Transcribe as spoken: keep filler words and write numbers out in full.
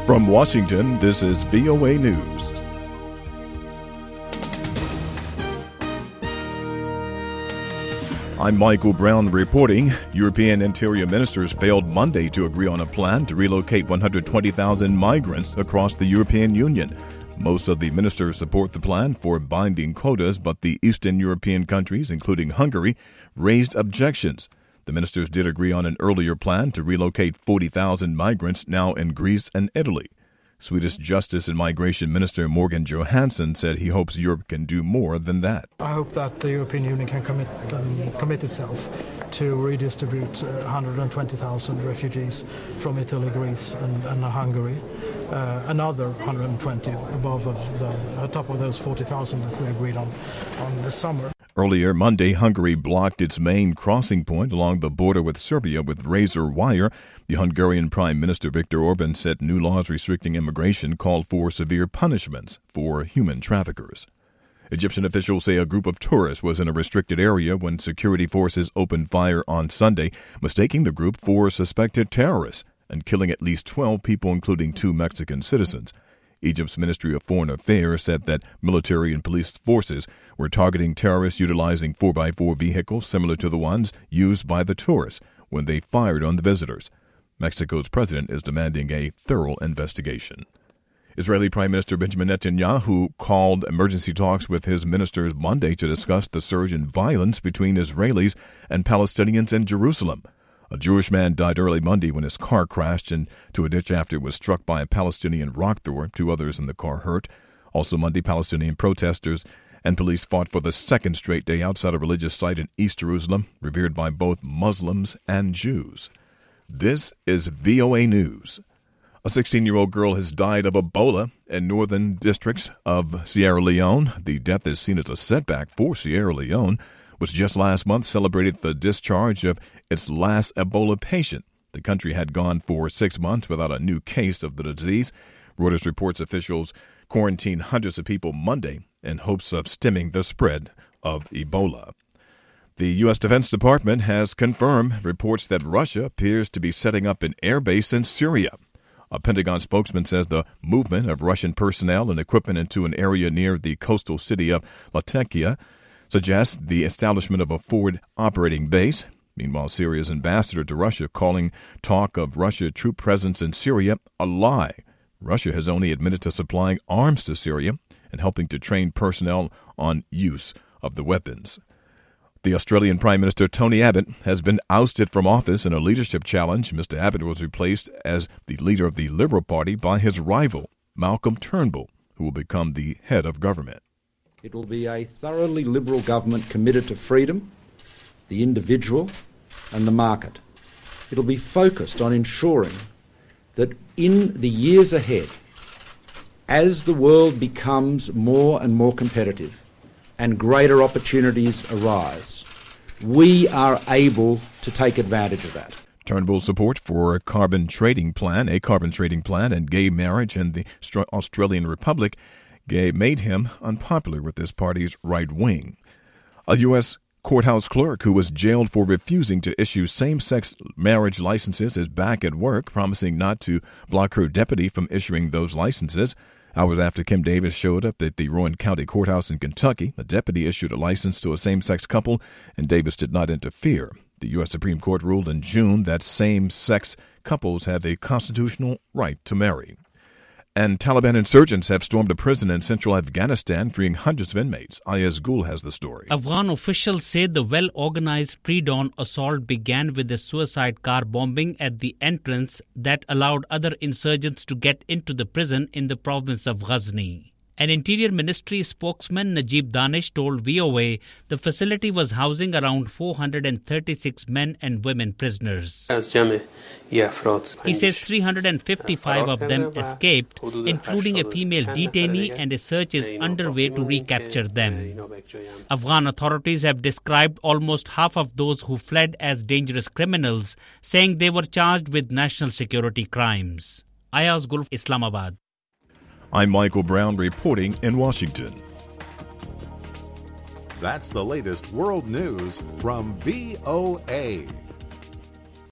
From Washington, this is V O A News. I'm Michael Brown reporting. European interior ministers failed Monday to agree on a plan to relocate one hundred twenty thousand migrants across the European Union. Most of the ministers support the plan for binding quotas, but the Eastern European countries, including Hungary, raised objections. The ministers did agree on an earlier plan to relocate forty thousand migrants now in Greece and Italy. Swedish Justice and Migration Minister Morgan Johansson said he hopes Europe can do more than that. I hope that the European Union can commit, um, commit itself to redistribute uh, one hundred twenty thousand refugees from Italy, Greece and, and Hungary. Uh, another one hundred twenty above of the, on top of those forty thousand that we agreed on, on this summer. Earlier Monday, Hungary blocked its main crossing point along the border with Serbia with razor wire. The Hungarian Prime Minister Viktor Orban said new laws restricting immigration called for severe punishments for human traffickers. Egyptian officials say a group of tourists was in a restricted area when security forces opened fire on Sunday, mistaking the group for suspected terrorists and killing at least twelve people, including two Mexican citizens. Egypt's Ministry of Foreign Affairs said that military and police forces were targeting terrorists utilizing four by four vehicles similar to the ones used by the tourists when they fired on the visitors. Mexico's president is demanding a thorough investigation. Israeli Prime Minister Benjamin Netanyahu called emergency talks with his ministers Monday to discuss the surge in violence between Israelis and Palestinians in Jerusalem. A Jewish man died early Monday when his car crashed into a ditch after it was struck by a Palestinian rock thrower. Two others in the car hurt. Also Monday, Palestinian protesters and police fought for the second straight day outside a religious site in East Jerusalem, revered by both Muslims and Jews. This is V O A News. A sixteen-year-old girl has died of Ebola in northern districts of Sierra Leone. The death is seen as a setback for Sierra Leone, which just last month celebrated the discharge of its last Ebola patient. The country had gone for six months without a new case of the disease. Reuters reports officials quarantined hundreds of people Monday in hopes of stemming the spread of Ebola. The U S. Defense Department has confirmed reports that Russia appears to be setting up an airbase in Syria. A Pentagon spokesman says the movement of Russian personnel and equipment into an area near the coastal city of Latakia suggests the establishment of a forward operating base. Meanwhile, Syria's ambassador to Russia calling talk of Russia troop presence in Syria a lie. Russia has only admitted to supplying arms to Syria and helping to train personnel on use of the weapons. The Australian Prime Minister Tony Abbott has been ousted from office in a leadership challenge. Mister Abbott was replaced as the leader of the Liberal Party by his rival, Malcolm Turnbull, who will become the head of government. It will be a thoroughly liberal government committed to freedom, the individual and the market. It will be focused on ensuring that in the years ahead, as the world becomes more and more competitive and greater opportunities arise, we are able to take advantage of that. Turnbull's support for a carbon trading plan, a carbon trading plan and gay marriage in the Australian Republic made him unpopular with this party's right wing. A U S courthouse clerk who was jailed for refusing to issue same-sex marriage licenses is back at work, promising not to block her deputy from issuing those licenses. Hours after Kim Davis showed up at the Rowan County Courthouse in Kentucky, a deputy issued a license to a same-sex couple, and Davis did not interfere. The U S. Supreme Court ruled in June that same-sex couples have a constitutional right to marry. And Taliban insurgents have stormed a prison in central Afghanistan, freeing hundreds of inmates. Ayaz Gul has the story. Afghan officials say the well-organized pre-dawn assault began with a suicide car bombing at the entrance that allowed other insurgents to get into the prison in the province of Ghazni. An Interior Ministry spokesman, Najib Danish, told V O A the facility was housing around four hundred thirty-six men and women prisoners. He says three hundred fifty-five of them escaped, including a female detainee, and a search is underway to recapture them. Afghan authorities have described almost half of those who fled as dangerous criminals, saying they were charged with national security crimes. Ayaz Gul, Islamabad. I'm Michael Brown reporting in Washington. That's the latest world news from V O A.